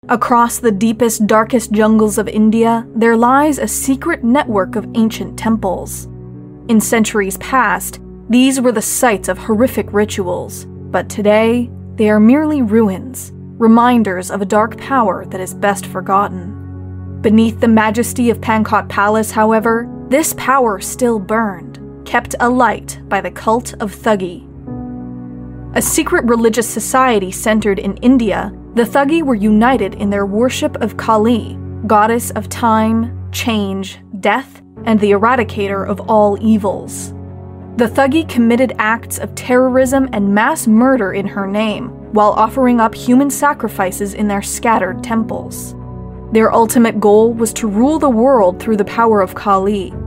Across the deepest, darkest jungles of India, there lies a secret network of ancient temples. In centuries past, these were the sites of horrific rituals, but today, they are merely ruins, reminders of a dark power that is best forgotten. Beneath the majesty of Pankot Palace, however, this power still burned, kept alight by the cult of Thuggee. A secret religious society centered in India, the Thuggee were united in their worship of Kali, goddess of time, change, death, and the eradicator of all evils. The Thuggee committed acts of terrorism and mass murder in her name, while offering up human sacrifices in their scattered temples. Their ultimate goal was to rule the world through the power of Kali,